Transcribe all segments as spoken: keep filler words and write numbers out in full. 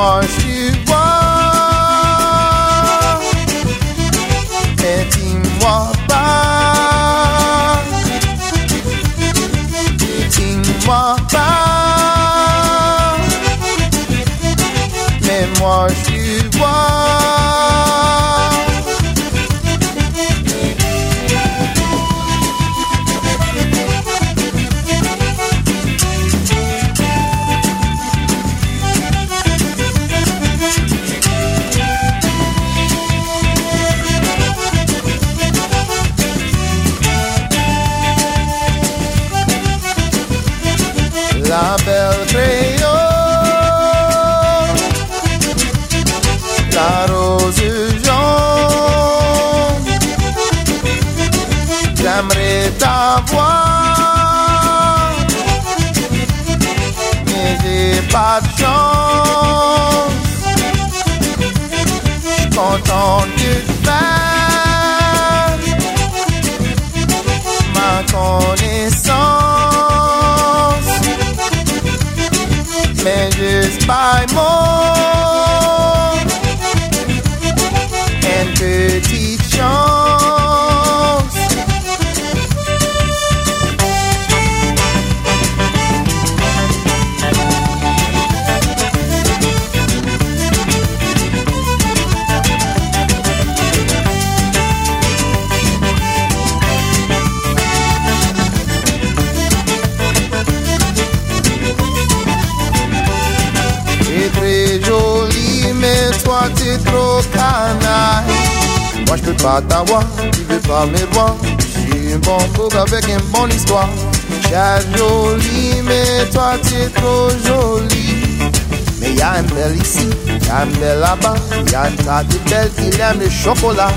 moi je vois, mais dis-moi pas, dis-moi pas, mais moi je vois. La belle créole, la rose jaune, j'aimerais t'avoir, mais j'ai pas de chance, j'suis content de faire ma connaissance. Mais juste by more, une petite chance. Toi t'es trop canaille. Moi je peux pas t'avoir, tu veux pas me voir. Je suis un bon couple avec une bonne histoire. J'ai jolie, mais toi t'es trop jolie. Mais y'a un bel ici, y'a un bel là-bas. Y'a un tas de belles qui aiment le chocolat.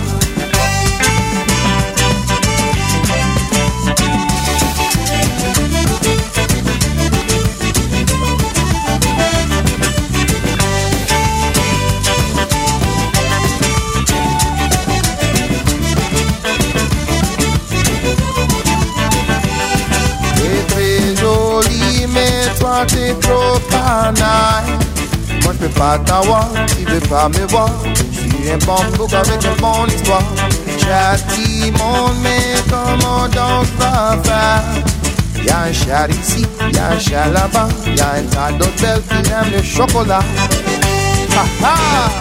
Toi t'es trop canaille. Moi je peux pas t'avoir, tu veux pas me voir. Je suis un bon bouc avec une bonne histoire. J'ai monde, mais comment donc va faire? Y'a un chat ici, y'a un chat là-bas. Y'a un tas d'autres belles qui aiment le chocolat. Ha ha!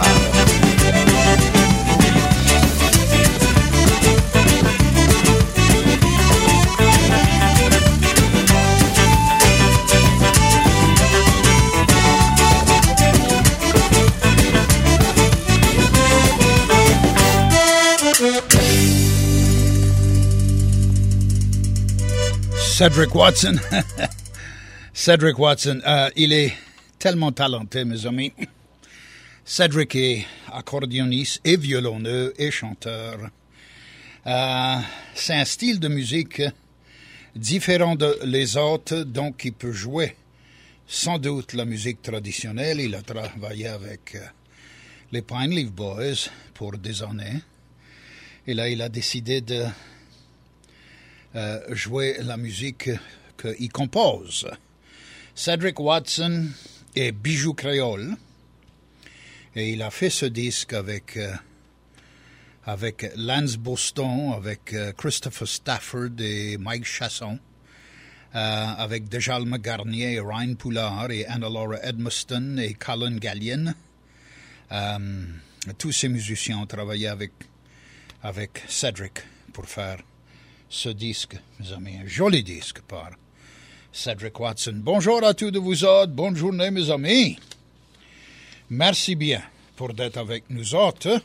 Cedric Watson. Cedric Watson, euh, il est tellement talenté, mes amis. Cedric est accordéoniste et violonneux et chanteur. Euh, c'est un style de musique différent de les autres, donc il peut jouer sans doute la musique traditionnelle. Il a travaillé avec euh, les Pine Leaf Boys pour des années. Et là, il a décidé de euh, jouer la musique qu'il compose. Cedric Watson est bijou créole. Et il a fait ce disque avec, euh, avec Lance Boston, avec euh, Christopher Stafford et Mike Chasson, euh, avec Djalma Garnier et Ryan Poulard et Anna-Laura Edmiston et Colin Gallienne. Euh, tous ces musiciens ont travaillé avec, avec Cedric pour faire ce disque, mes amis. Un joli disque par Cedric Watson. Bonjour à tous de vous autres. Bonne journée, mes amis. Merci bien pour d'être avec nous autres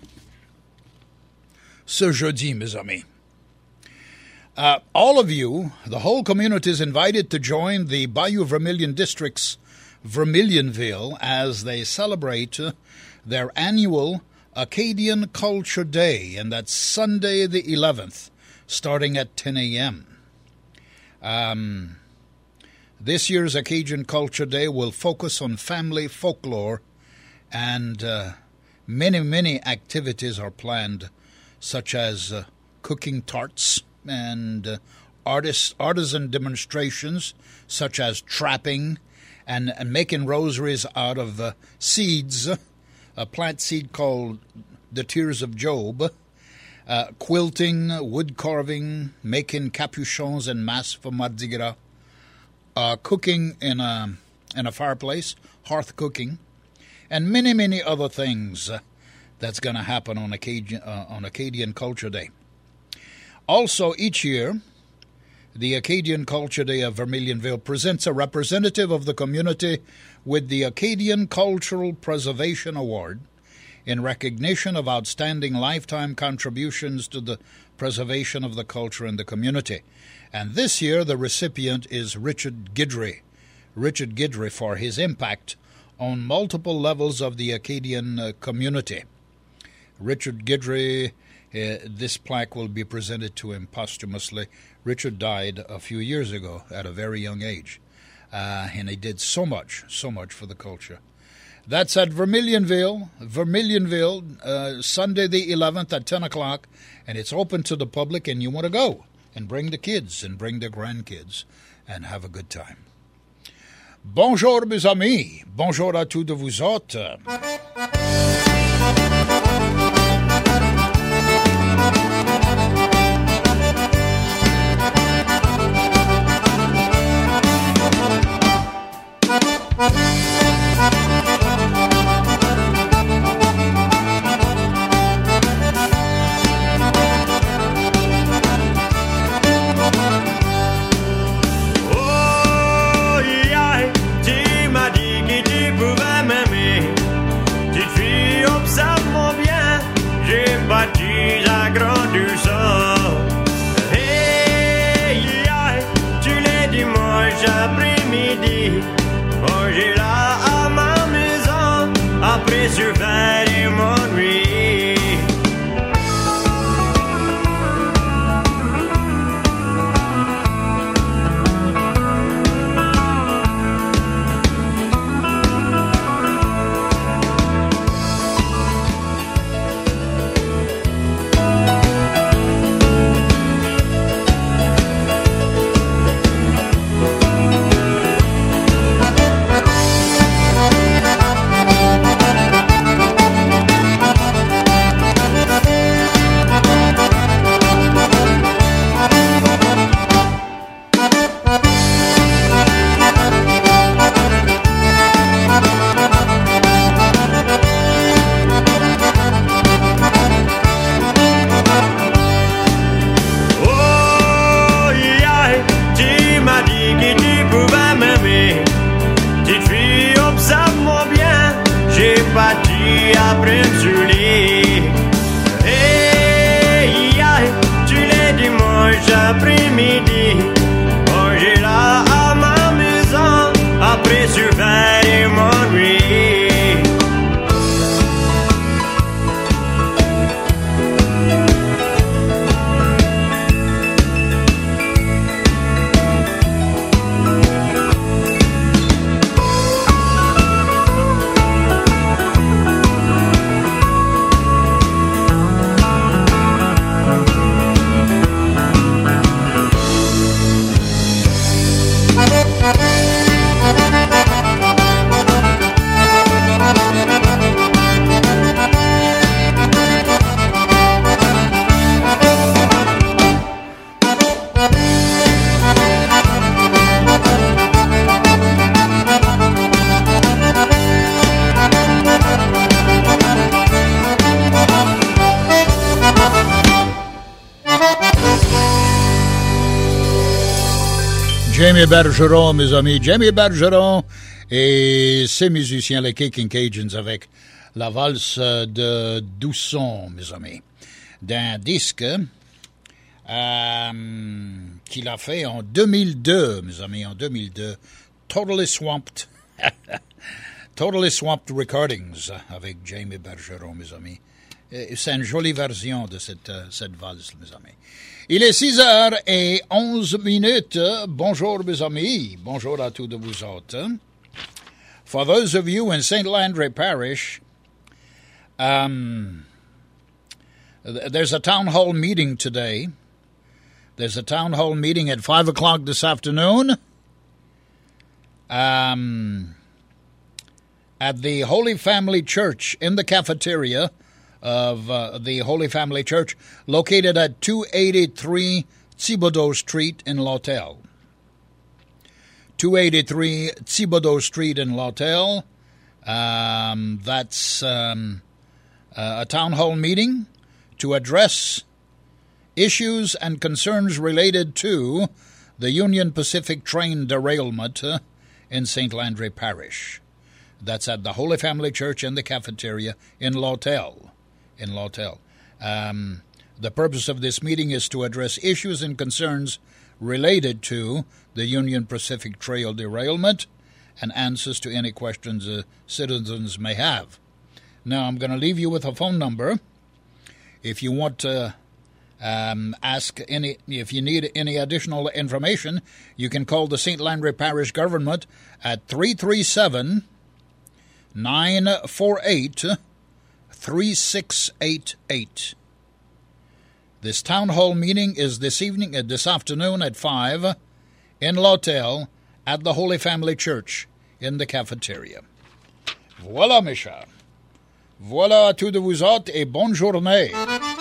ce jeudi, mes amis. Uh, all of you, the whole community is invited to join the Bayou Vermilion District's Vermilionville as they celebrate their annual Acadian Culture Day, and that's Sunday the eleventh, starting at ten a.m. Um, this year's Acadian Culture Day will focus on family folklore, and uh, many, many activities are planned, such as uh, cooking tarts and uh, artist, artisan demonstrations, such as trapping and, and making rosaries out of uh, seeds, a plant seed called the Tears of Job, uh, quilting, wood carving, making capuchons and masks for Mardi Gras, uh, cooking in a, in a fireplace, hearth cooking, and many, many other things uh, that's going to happen on Acadian, uh, on Acadian Culture Day. Also, each year, the Acadian Culture Day of Vermilionville presents a representative of the community with the Acadian Cultural Preservation Award in recognition of outstanding lifetime contributions to the preservation of the culture in the community. And this year, the recipient is Richard Guidry. Richard Guidry for his impact on multiple levels of the Acadian uh, community. Richard Guidry, uh, this plaque will be presented to him posthumously. Richard died a few years ago at a very young age, uh, and he did so much, so much for the culture. That's at Vermilionville, Vermilionville, uh, Sunday the eleventh at ten o'clock, and it's open to the public, and you want to go and bring the kids and bring the grandkids and have a good time. Bonjour mes amis, bonjour à tous de vous autres. Jamie Bergeron, mes amis. Jamie Bergeron et ses musiciens, les Kicking Cajuns, avec la valse de Dousson, mes amis. D'un disque euh, qu'il a fait en deux mille deux, mes amis, en deux mille deux. Totally Swamped. Totally Swamped Recordings avec Jamie Bergeron, mes amis. C'est une jolie version de cette, cette valse, mes amis. Il est six heures et onze minutes. Bonjour, mes amis. Bonjour à tous de vous autres. For those of you in Saint Landry Parish, um, there's a town hall meeting today. There's a town hall meeting at five o'clock this afternoon um, at the Holy Family Church in the cafeteria of uh, the Holy Family Church, located at two eighty-three Thibodaux Street in L'Hôtel. two eighty-three Thibodaux Street in L'Hôtel. Um, that's um, uh, a town hall meeting to address issues and concerns related to the Union Pacific train derailment uh, in Saint Landry Parish. That's at the Holy Family Church in the cafeteria in L'Hôtel. In L'Hôtel. Um, the purpose of this meeting is to address issues and concerns related to the Union Pacific Trail derailment and answers to any questions uh, citizens may have. Now, I'm going to leave you with a phone number. If you want to um, ask any, if you need any additional information, you can call the Saint Landry Parish Government at three three seven, nine four eight, three six eight eight. This town hall meeting is this evening, uh, this afternoon at five in L'Hôtel at the Holy Family Church in the cafeteria. Voilà, mes chers. Voilà à tous de vous autres et bonne journée.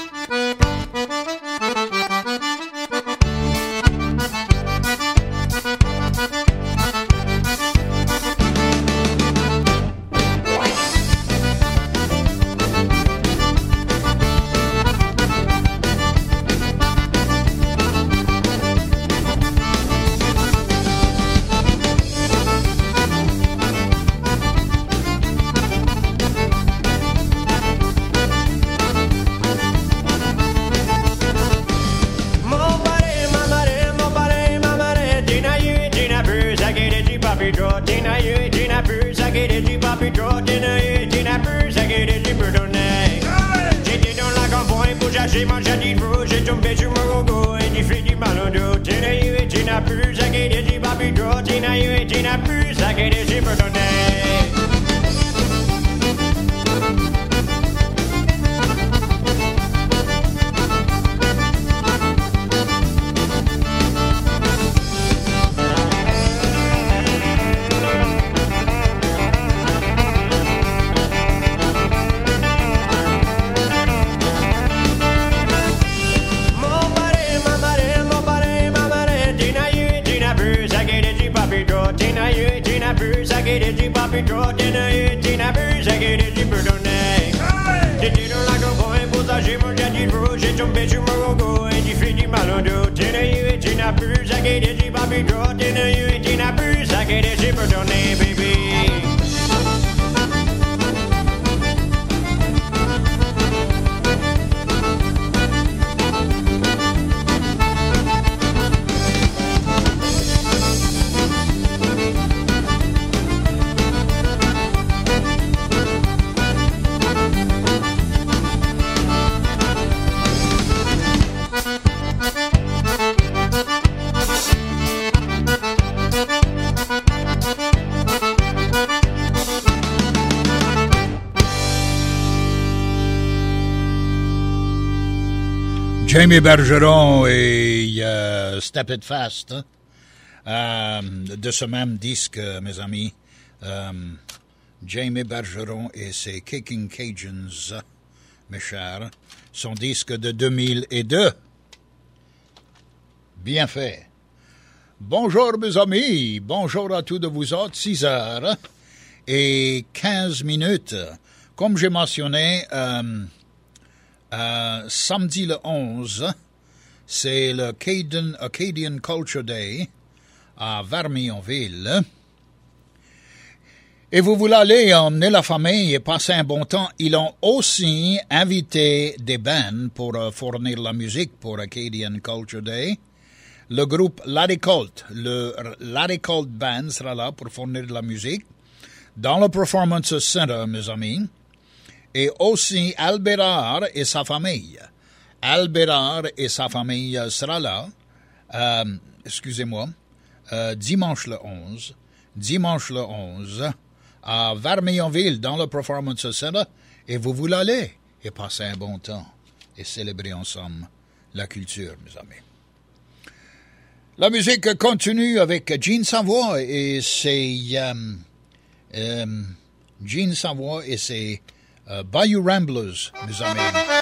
J'ai mangé du fou, j'ai tombé sur mon gogo et du fait du malhonneur. Tu n'as eu et tu n'as plus, ça qui est du papi gros. Tu n'as eu et tu n'as plus, ça qui est du pardonné. J'ai tombé sur mon gogo et du fait du malhonneur. Tu n'as eu et tu n'as plus, ça qui est du papi gros. Tu n'as eu et tu n'as plus, ça qui est du pardonné, baby. Jamie Bergeron et euh, Step It Fast, hein? euh, de ce même disque, mes amis. Euh, Jamie Bergeron et ses Kicking Cajuns, mes chers, son disque de deux mille deux. Bien fait. Bonjour, mes amis. Bonjour à tous de vous autres. six heures et quinze minutes. Comme j'ai mentionné, euh, Euh, samedi le onze, c'est le Acadian, Acadian Culture Day à Vermionville. Et vous voulez aller emmener la famille et passer un bon temps. Ils ont aussi invité des bands pour euh, fournir la musique pour Acadian Culture Day. Le groupe Laddie Colt, le Laddie Colt Band sera là pour fournir de la musique dans le Performance Center, mes amis. Et aussi Albérard et sa famille. Albérard et sa famille sera là, euh, excusez-moi, euh, dimanche le onze, dimanche le onze, à Vermionville, dans le Performance Center, et vous voulez aller et passer un bon temps et célébrer ensemble la culture, mes amis. La musique continue avec Gene Savoy et c'est euh, euh, Gene Savoy et c'est euh, Bayou Ramblers, mes amis.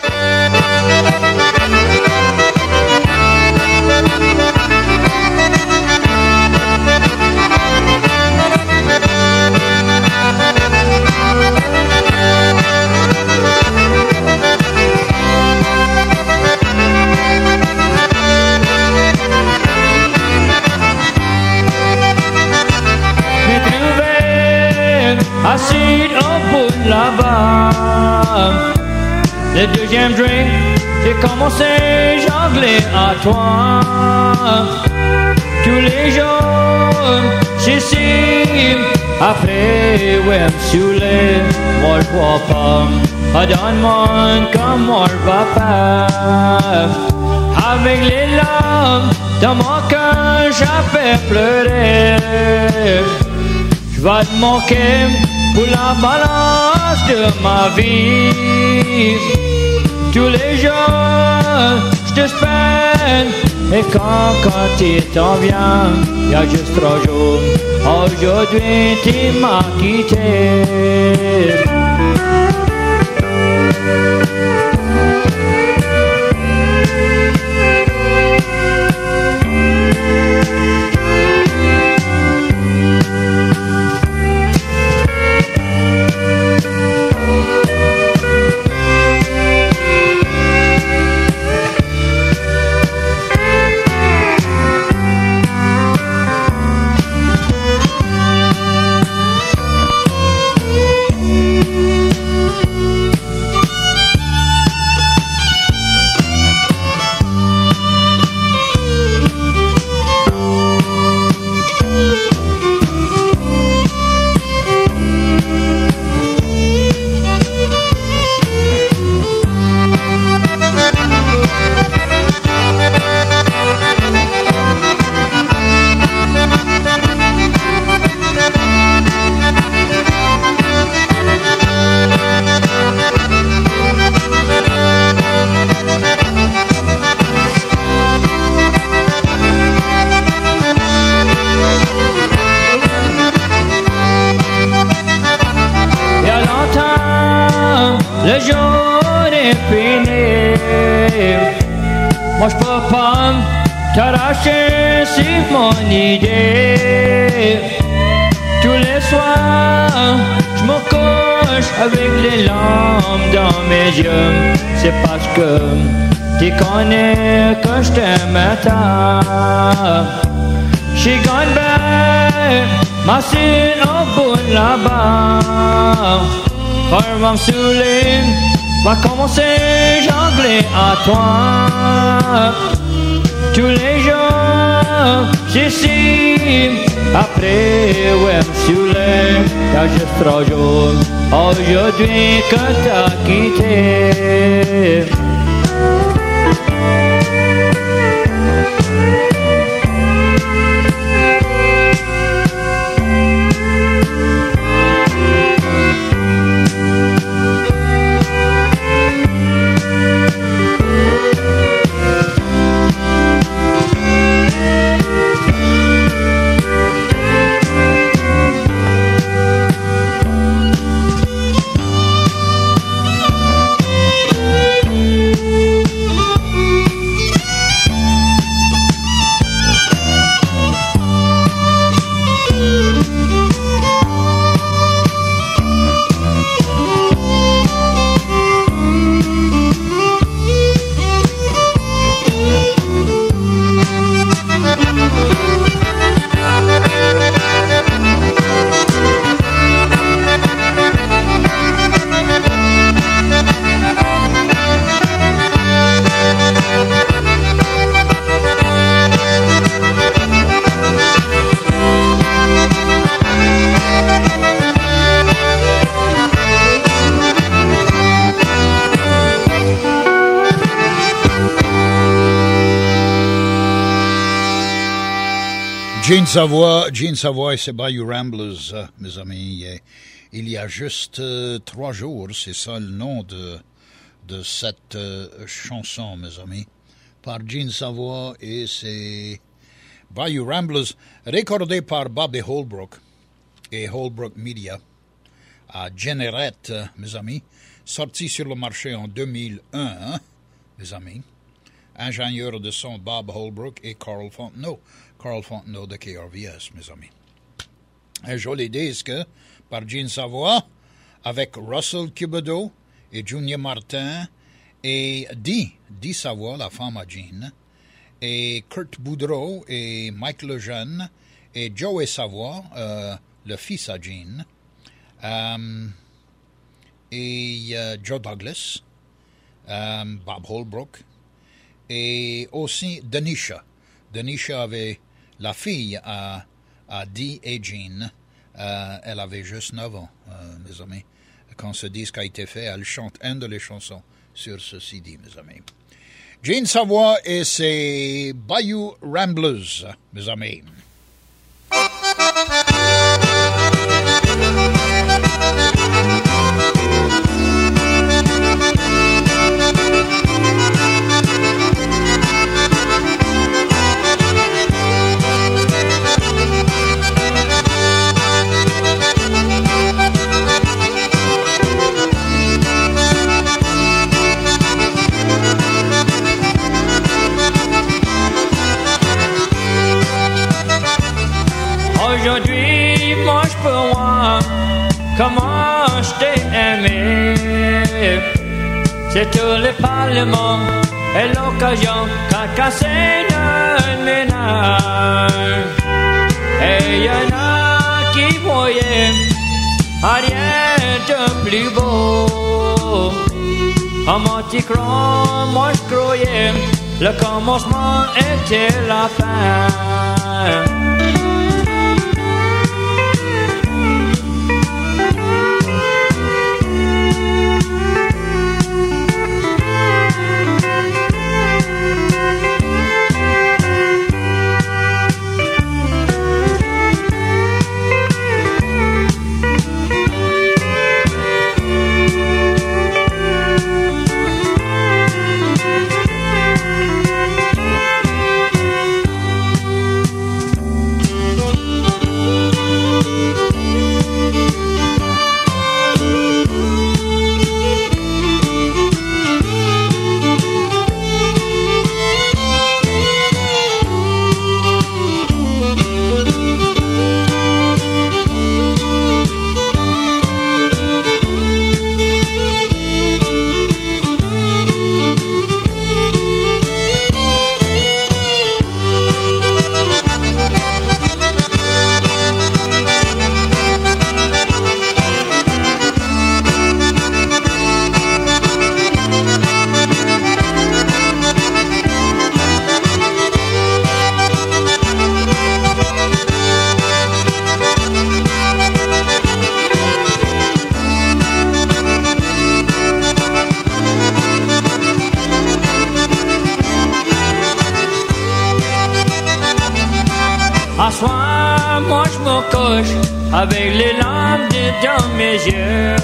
Assis au bout de la barre, le deuxième drink, j'ai commencé à jongler à toi. Tous les jours, j'ici, après, ouais, me saouler, moi je vois pas. Ah, donne-moi comme moi je vais faire. Avec les larmes dans mon cœur, j'avais pleuré. Je vais te manquer pour la balance de ma vie. Tous les jours, je te spère. Et quand, quand tu t'en viens, y'a juste trois jours. Aujourd'hui, tu m'as quitté. Le jour est fini. Moi je peux pas t'arracher, c'est mon idée. Tous les soirs, je me couche avec les larmes dans mes yeux. C'est parce que tu connais que je t'aime tant. She gone back, ma sine au bout de là-bas. Quand va me saouler, va commencer à jongler à toi. Tous les jours, j'ici, après, ouais, me saouler. Y'a juste trois jours, aujourd'hui que t'as quitté. Gene Savoy, Gene Savoy, c'est Bayou Ramblers, euh, mes amis. Il y a juste euh, trois jours, c'est ça le nom de, de cette euh, chanson, mes amis, par Gene Savoy, et c'est Bayou Ramblers, recordé par Bobby Holbrook et Holbrook Media à Generette, mes amis, sorti sur le marché en deux mille un, hein, mes amis. Ingénieur de son Bob Holbrook et Carl Fontenot. Carl Fontenot de K R V S, mes amis. Un joli disque par Gene Savoy avec Russell Thibodeau et Junior Martin et Dee, Dee Savoy, la femme à Gene, et Kurt Boudreau et Mike Lejeune et Joey Savoy, euh, le fils à Gene, um, et uh, Joe Douglas, um, Bob Holbrook, et aussi Denisha. Denisha avait la fille à, à Dee et Gene. Euh, elle avait juste neuf ans, euh, mes amis. Quand ce disque a été fait, elle chante une de les chansons sur ce C D, mes amis. Gene Savoy et ses Bayou Ramblers, mes amis. Aujourd'hui, moi je peux voir comment je t'ai aimé. C'est tout le parlement et l'occasion qu'a cassé notre ménage. Et y'en a qui voyaient rien de plus beau. Comment tu crois, moi je croyais, le commencement était la fin. À soir, moi je me couche avec les larmes dans mes yeux.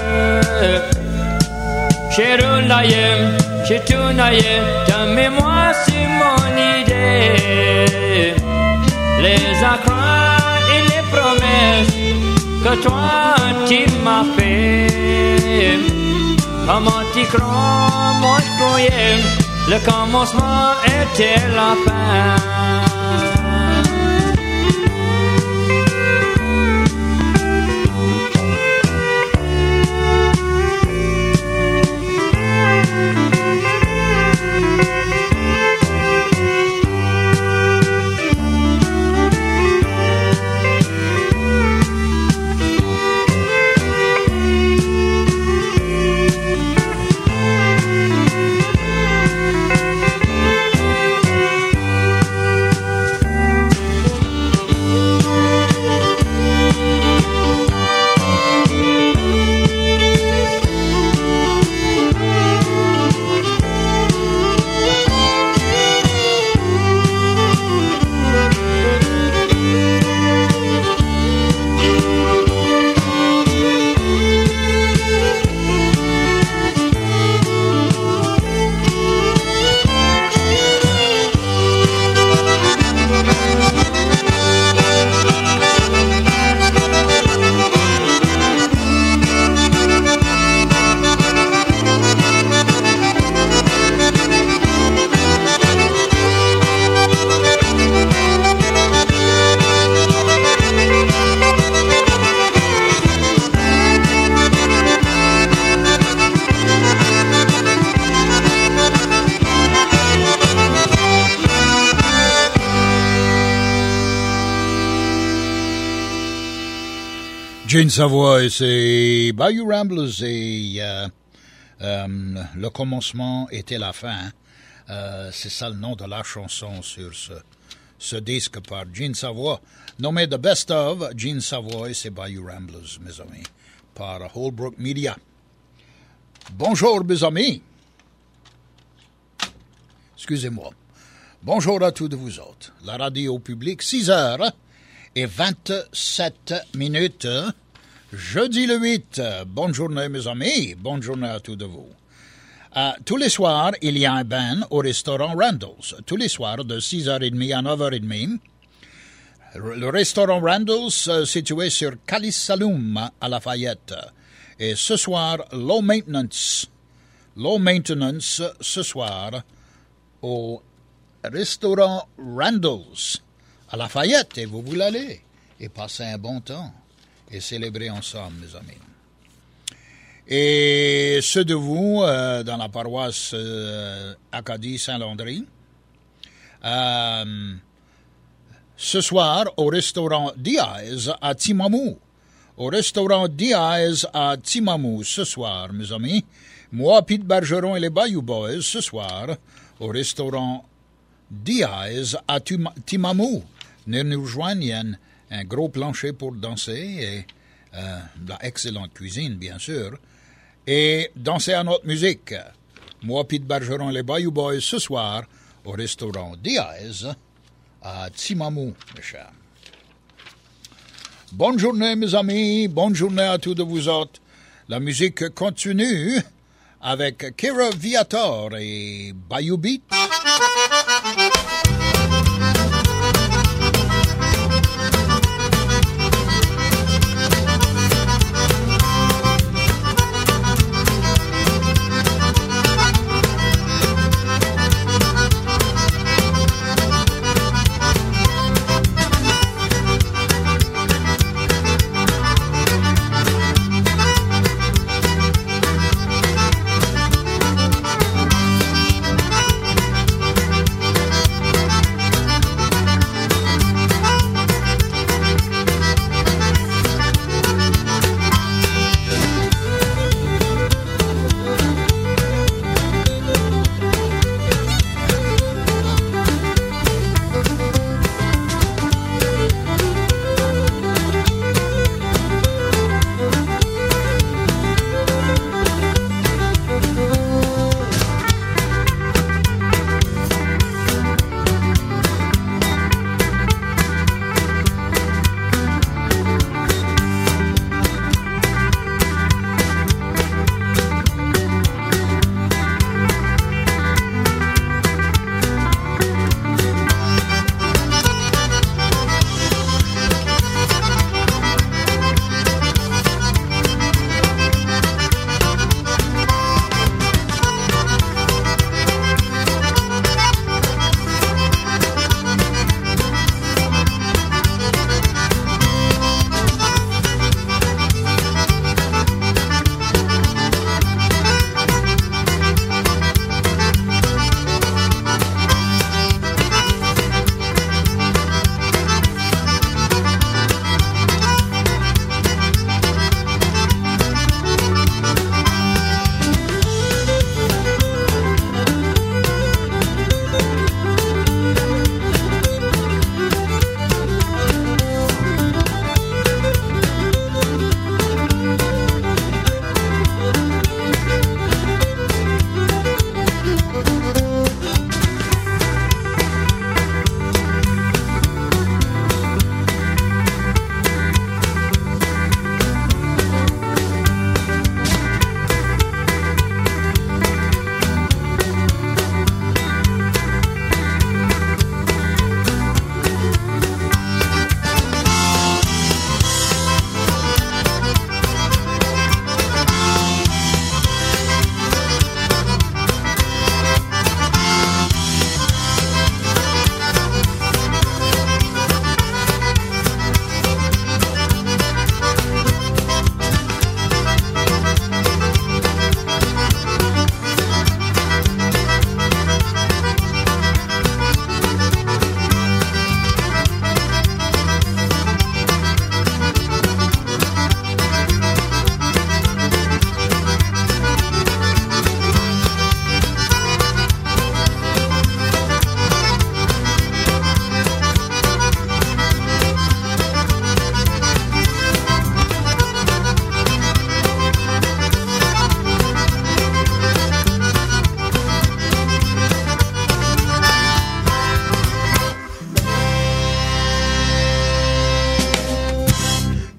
J'ai roulaillé, j'ai tournaillé, dans mémoire c'est mon idée. Les accrocs et les promesses que toi tu m'as fait. Comment tu crois, moi je croyais, le commencement était la fin. Gene Savoy, c'est Bayou Ramblers et euh, euh, le commencement était la fin. Euh, c'est ça le nom de la chanson sur ce, ce disque par Gene Savoy. Nommé The Best of, Gene Savoy, c'est Bayou Ramblers, mes amis, par Holbrook Media. Bonjour, mes amis. Excusez-moi. Bonjour à tous de vous autres. La radio publique, six heures et vingt-sept minutes. Jeudi le huit. Bonne journée, mes amis. Bonne journée à tous de vous. Euh, tous les soirs, il y a un band au restaurant Randall's. Tous les soirs, de six heures trente à neuf heures trente. Le restaurant Randall's, euh, situé sur Calisaloum à Lafayette. Et ce soir, Low Maintenance. Low Maintenance, ce soir, au restaurant Randall's à Lafayette. Et vous voulez aller et passer un bon temps et célébrer ensemble, mes amis. Et ceux de vous euh, dans la paroisse euh, Acadie-Saint-Landry, euh, ce soir au restaurant Diaz à Timamou. Au restaurant Diaz à Timamou ce soir, mes amis. Moi, Pete Bergeron et les Bayou Boys ce soir au restaurant Diaz à Timamou. Venez nous rejoindre, il y a un, un gros plancher pour danser et euh, de la excellente cuisine, bien sûr. Et danser à notre musique. Moi, Pete Bergeron et les Bayou Boys ce soir au restaurant Diaz à Timamou, mes chers. Bonne journée, mes amis. Bonne journée à tous de vous autres. La musique continue avec Kira Viator et Bayou Beat.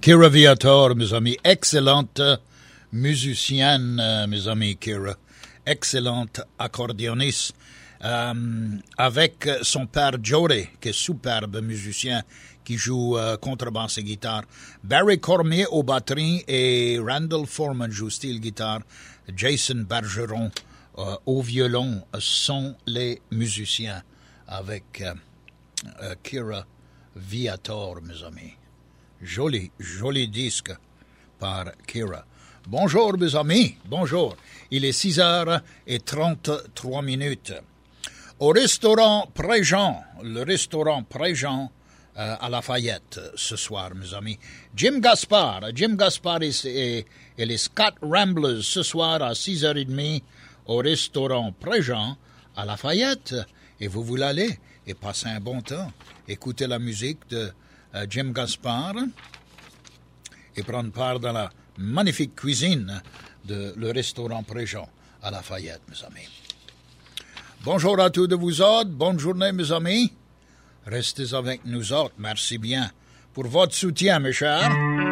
Kira Viator, mes amis, excellente musicienne, euh, mes amis, Kira, excellente accordéoniste, euh, avec son père Jory, qui est superbe musicien, qui joue euh, contrebasse et guitare, Barry Cormier aux batteries et Randall Foreman joue style guitare, Jason Bergeron euh, au violon sont les musiciens avec euh, euh, Kira Viator, mes amis. Joli, joli disque par Kira. Bonjour, mes amis, bonjour. Il est six heures trente-trois minutes. Au restaurant Préjean, le restaurant Préjean euh, à Lafayette ce soir, mes amis. Jim Gaspard, Jim Gaspard et, et, et les Scott Ramblers ce soir à six heures trente au restaurant Préjean à Lafayette. Et vous voulez aller et passer un bon temps. Écoutez la musique de Uh, Jim Gaspard et prendre part dans la magnifique cuisine de le restaurant Préjean à Lafayette, mes amis. Bonjour à tous de vous autres, bonne journée, mes amis. Restez avec nous autres, merci bien pour votre soutien, mes chers.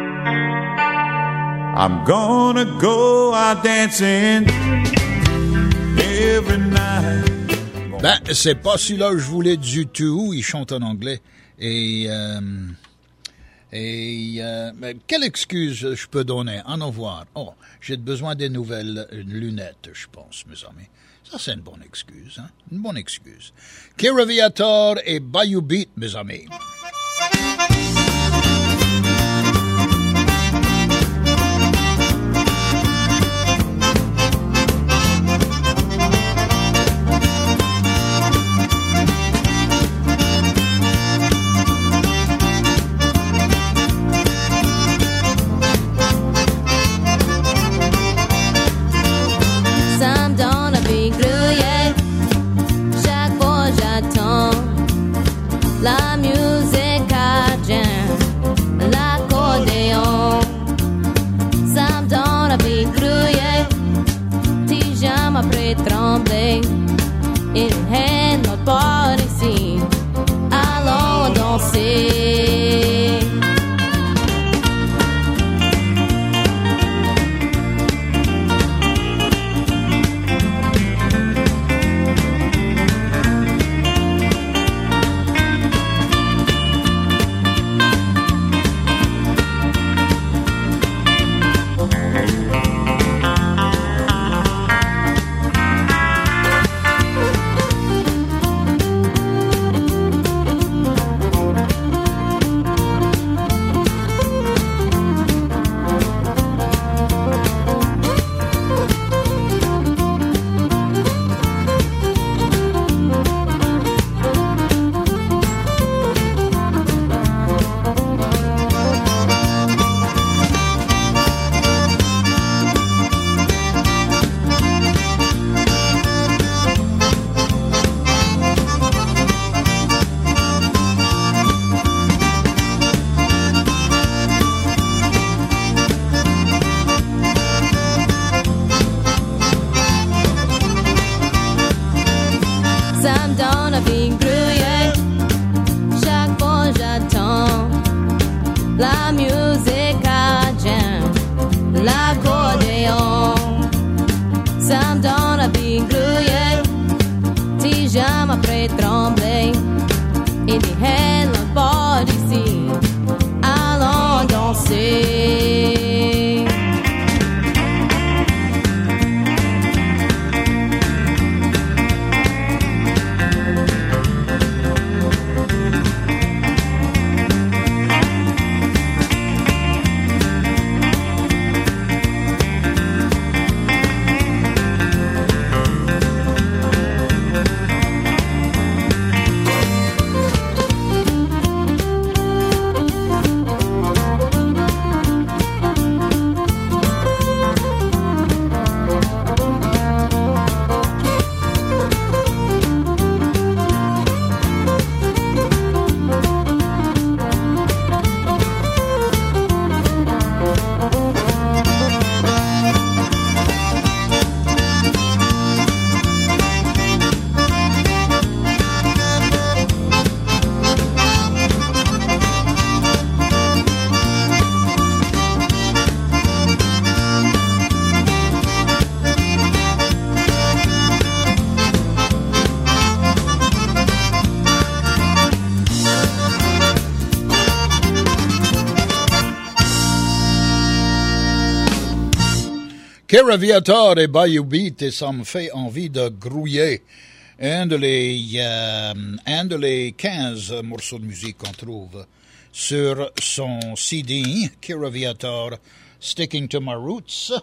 I'm gonna go out dancing every night. Ben, c'est pas celui-là que je voulais du tout, il chante en anglais. Et, euh, et euh, quelle excuse je peux donner? En au revoir. Oh, j'ai besoin des nouvelles lunettes, je pense, mes amis. Ça, c'est une bonne excuse, hein? Une bonne excuse. Kira Viator et Bayou Beat, mes amis. La musique à jam, l'accordéon, ça me donne envie de grouiller, si jamais après trembler, il est notre bord ici, allons danser. Kira Viator et Bayou Beat, et ça me fait envie de grouiller un de les, euh, un de les quinze morceaux de musique qu'on trouve sur son C D, Kira Viator, Sticking to My Roots.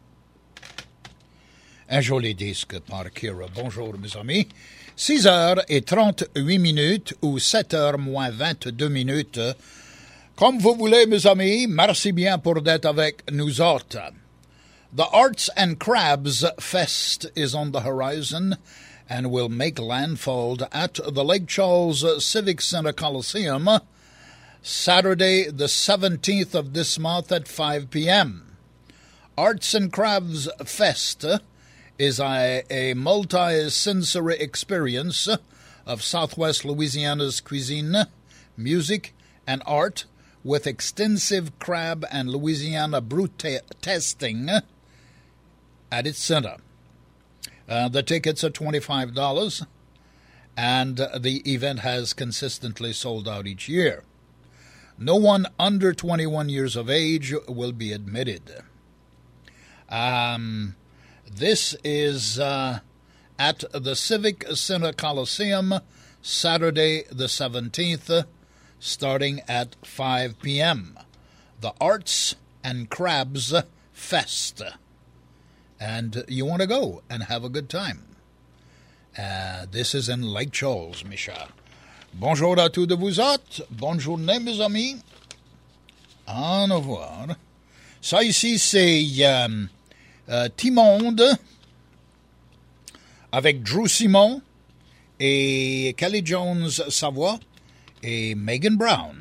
Un joli disque par Kira. Bonjour, mes amis. six heures et trente-huit minutes ou sept heures moins vingt-deux minutes. Comme vous voulez, mes amis, merci bien pour d'être avec nous autres. The Arts and Crabs Fest is on the horizon and will make landfall at the Lake Charles Civic Center Coliseum Saturday the seventeenth of this month at five p.m. Arts and Crabs Fest is a, a multi-sensory experience of Southwest Louisiana's cuisine, music, and art with extensive crab and Louisiana brut te- testing at its center. Uh, the tickets are twenty-five dollars, and the event has consistently sold out each year. No one under twenty-one years of age will be admitted. Um, this is uh, at the Civic Center Coliseum, Saturday the seventeenth, starting at five p.m. The Arts and Crabs Fest. And you want to go and have a good time. Uh, this is in Lake Charles, Micha. Bonjour à tous de vous autres. Bonne journée, mes amis. Au revoir. Ça ici, c'est euh, euh, Timonde avec Drew Simon et Kelly Jones Savoie et Megan Brown.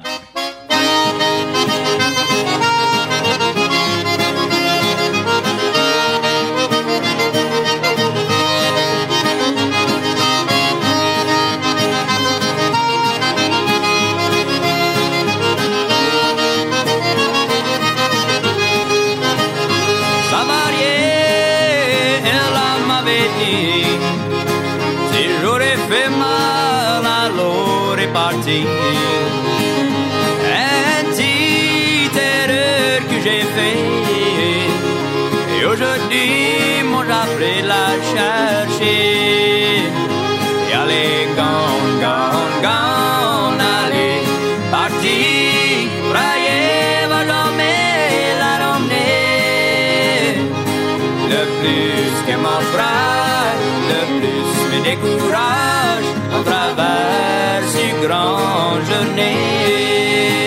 Parti. Un petit erreur que j'ai fait et aujourd'hui moi j'appris la chercher et allez gone, gone, gone, allez parti, brailler va jamais la ramener. Le plus que mon frère, le plus me décourage en travers si grand journée.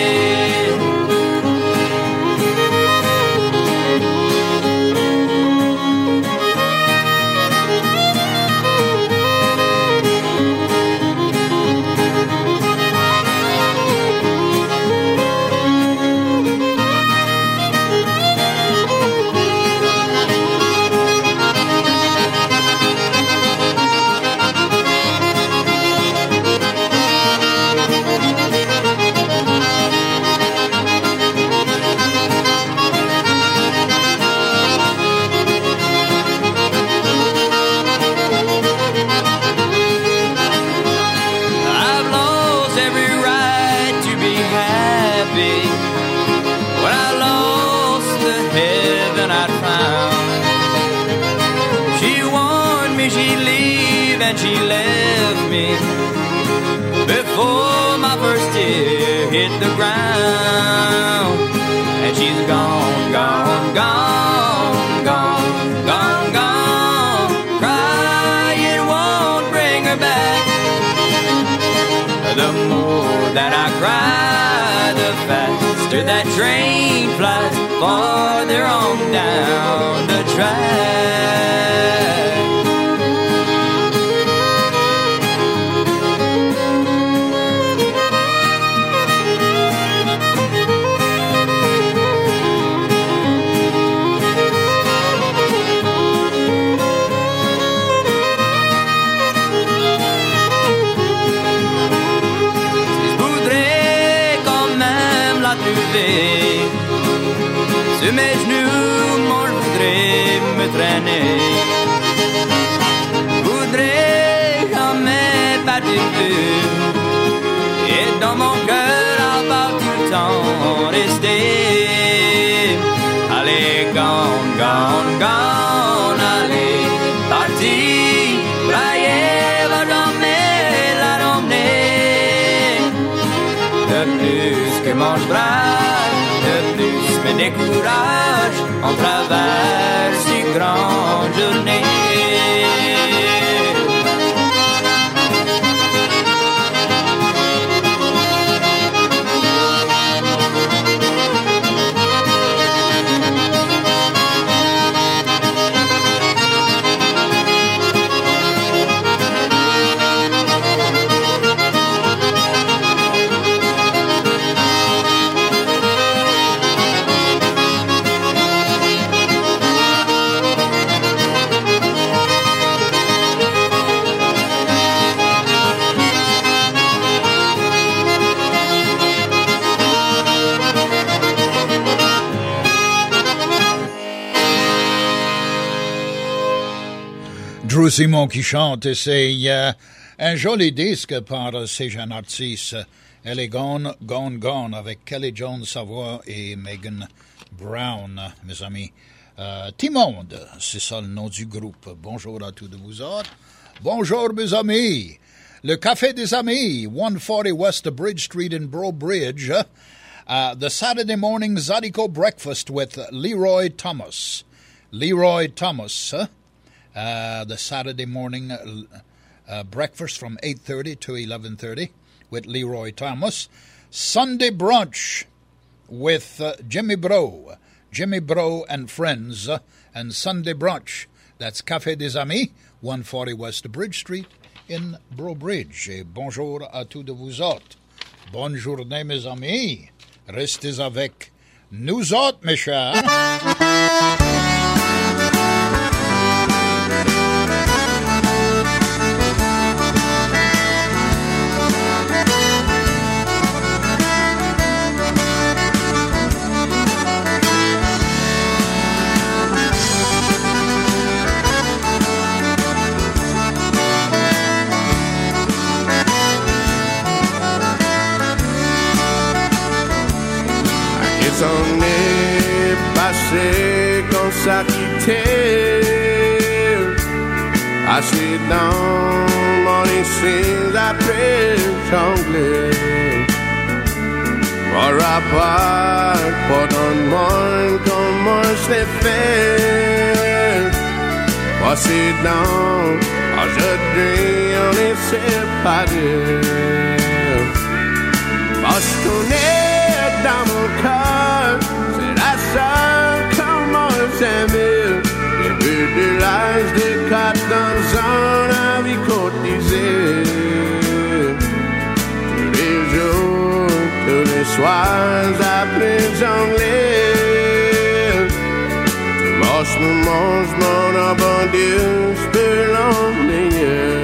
She left me before my first tear hit the ground. And she's gone, gone, gone, gone, gone, gone. Crying won't bring her back. The more that I cry, the faster that train flies farther on down the track. Sur mes genoux, moi je voudrais me traîner. Je voudrais jamais partir plus. Et dans mon cœur, à part tout le temps rester. Allez, gone, gone. gone, gone, allez, parti, brailler, va jamais la ramener. De plus que mon bras, de plus me décourage, on traverse une grande journée. Drew Simon qui chante, et c'est euh, un joli disque par euh, ces jeunes artistes. Elle est Gone, Gone, Gone avec Kelly Jones Savoie et Megan Brown, mes amis. Euh, Timonde, c'est ça le nom du groupe. Bonjour à tous de vous autres. Bonjour mes amis. Le Café des Amis, one forty West Bridge Street in Brobridge. Uh, the Saturday morning Zydeco breakfast with Leroy Thomas. Leroy Thomas, huh? Uh, the Saturday morning uh, uh, breakfast from eight thirty to eleven thirty with Leroy Thomas. Sunday brunch with uh, Jimmy Bro. Jimmy Bro and friends. Uh, and Sunday brunch. That's Café des Amis, one forty West Bridge Street in Brobridge. Et bonjour à tous de vous autres. Bonne journée, mes amis. Restez avec nous autres, mes chers. On est passé comme ça quitté, assis dans mon ici après jongler. Pour rapport, pendant le monde, comment je l'ai fait. Voici dans, aujourd'hui on est séparés. Parce qu'on est dans mon cœur, c'est la seule comment j'aime. Le but de l'âge de quatre dans un vie cotisée. Tous les jours, tous les soirs, après jongler. Tu manges, me manges, mon abondance, je peux l'emmener.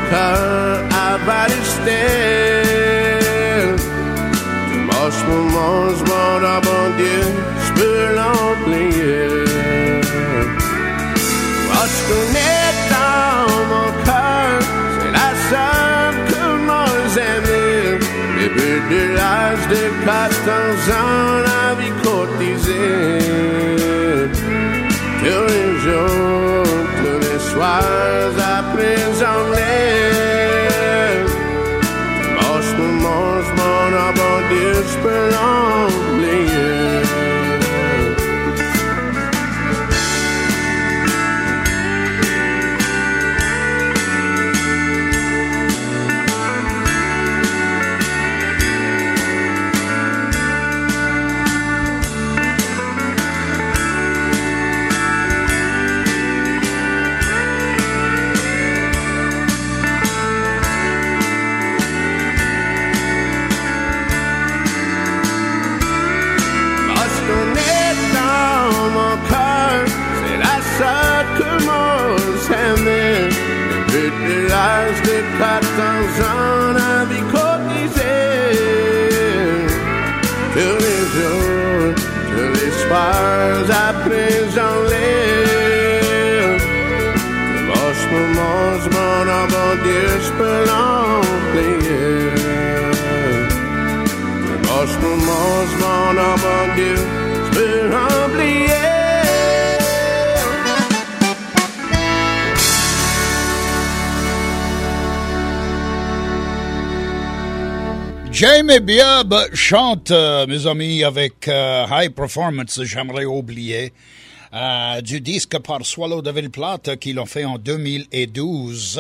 cœur à Valistelle. Dimanche, moment, je m'en a bon Dieu, je peux l'oublier. Moi, je connais dans mon cœur, c'est la seule que moi j'aime. Début de l'âge de quatorze ans, la vie cotisée. Tous les jours, tous les soirs, après j'enlève. Dimanche, nous mange mon abondé, je peux l'oublier. Depuis l'âge de quatorze ans, la vie cotisée. Tous les jours, tous les soirs, après j'enlève. Dimanche, moment, je m'en abondé, je peux l'oublier. Dimanche, moment, je m'en abondé, je peux l'oublier. Jamie Bibb chante, euh, mes amis, avec euh, High Performance, j'aimerais oublier, euh, du disque par Swallow de Ville-Plate qu'ils ont fait en deux mille douze,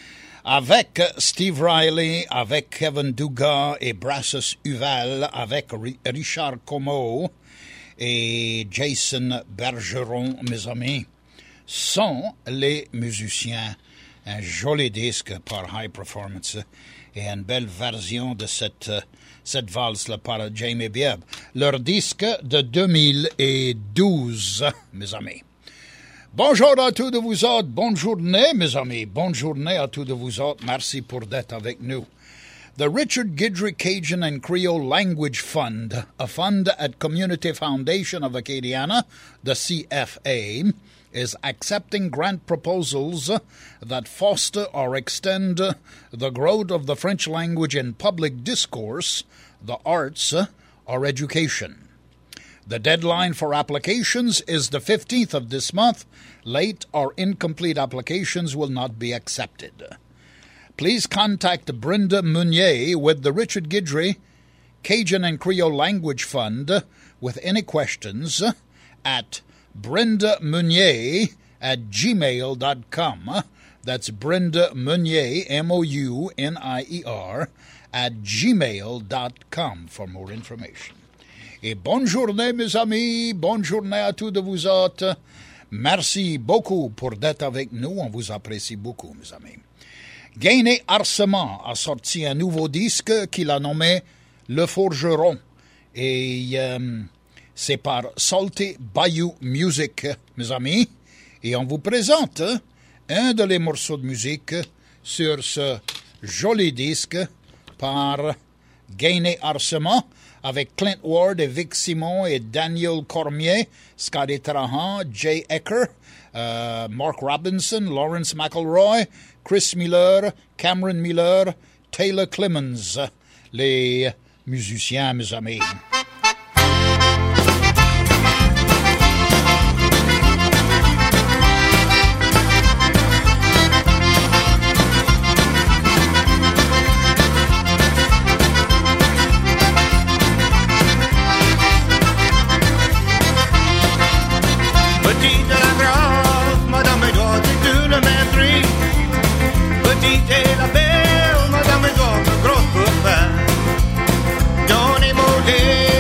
avec Steve Riley, avec Kevin Dugas et Brassus Uval, avec Richard Como et Jason Bergeron, mes amis, sont les musiciens. Un joli disque par High Performance et une belle version de cette, cette valse-là par Jamie Bibb. Leur disque de deux mille douze, mes amis. Bonjour à tous de vous autres, bonne journée, mes amis. Bonne journée à tous de vous autres. Merci pour d'être avec nous. The Richard Guidry Cajun and Creole Language Fund, a fund at Community Foundation of Acadiana, the C F A, is accepting grant proposals that foster or extend the growth of the French language in public discourse, the arts, or education. The deadline for applications is the fifteenth of this month. Late or incomplete applications will not be accepted. Please contact Brenda Meunier with the Richard Guidry Cajun and Creole Language Fund with any questions at Brenda Meunier at gmail dot com. That's Brenda Meunier, M O U N I E R, at gmail dot com for more information. Et bonne journée, mes amis. Bonne journée à tous de vous autres. Merci beaucoup pour d'être avec nous. On vous apprécie beaucoup, mes amis. Gainé Arcement a sorti un nouveau disque qu'il a nommé Le Forgeron. Et euh, c'est par Salty Bayou Music, mes amis. Et on vous présente un de les morceaux de musique sur ce joli disque par Gainé Arcement avec Clint Ward et Vic Simon et Daniel Cormier, Scotty Trahan, Jay Ecker, euh, Mark Robinson, Lawrence McElroy, Chris Miller, Cameron Miller, Taylor Clemens, les musiciens, mes amis. Petite et la grave, Madame Edouard, c'est une maîtrise. Petite et la belle, Madame Edouard, un gros copain. Dans les mots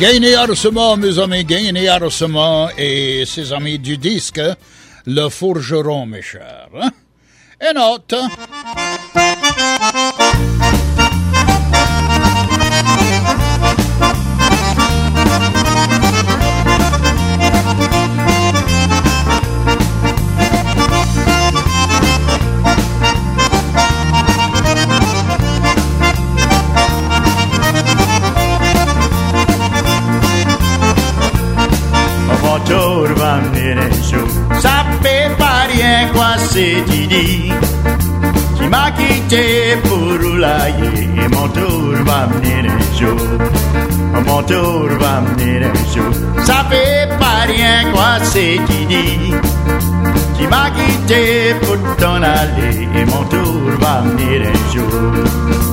Gainé Arsema, mes amis, Gainé Arsema et ses amis du disque, le forgeron, mes chers. Hein? Et note. Motor va venir un jour, ça fait pas rien quoi c'est dit. Qui m'a quitté pour roulailler, mon tour va venir un jour. Mon tour va venir un jour, ça fait pas rien quoi c'est dit. Qui m'a quitté pour t'en aller, mon tour va venir un jour.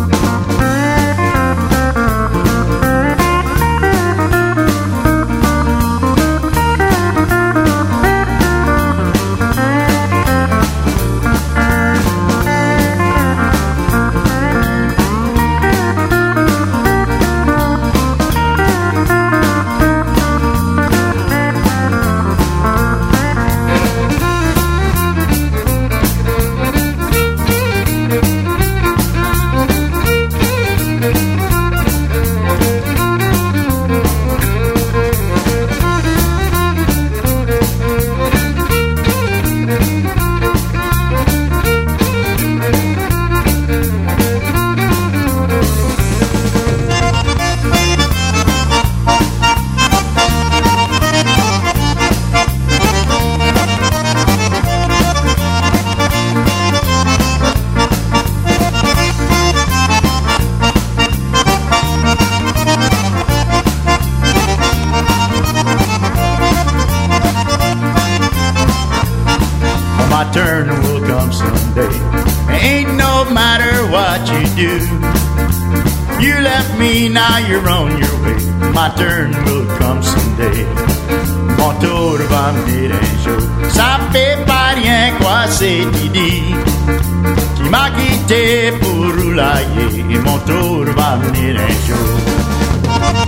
Turn will come someday. Ain't no matter what you do. You left me, now you're on your way. My turn will come someday. Mon tour va venir un jour. Ça fait pas rien quoi c'est dit. Qui m'a quitté pour roulailler. Mon tour va venir un jour.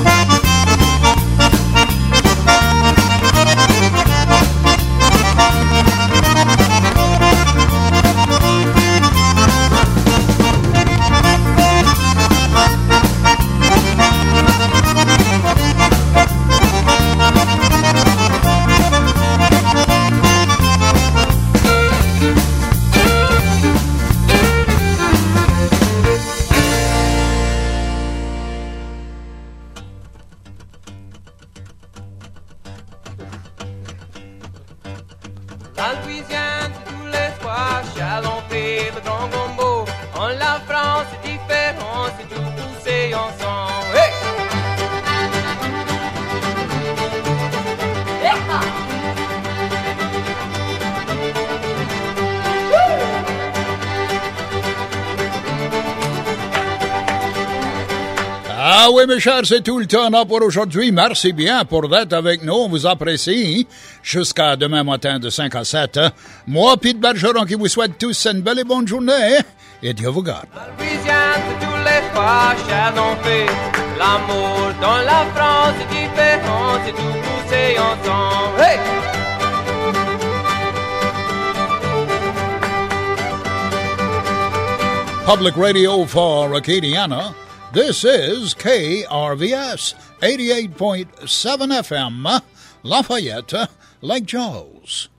La Louisiane, c'est tous les soirs, Chalon-Pé, le grand gombo. En la France, c'est différent, c'est tout poussé ensemble. Hey! Ah oui, mes chers, c'est tout le temps là pour aujourd'hui. Merci bien pour d'être avec nous. On vous apprécie. Jusqu'à demain matin de cinq à sept. Moi, Pete Bergeron, qui vous souhaite tous une belle et bonne journée. Et Dieu vous garde. La Louisiane, c'est tous les fois, Chalon-Pé. L'amour dans la France, c'est différent, c'est tout poussé ensemble. Hey! Public Radio for Acadiana. This is K R V S eighty-eight point seven F M, Lafayette, Lake Charles.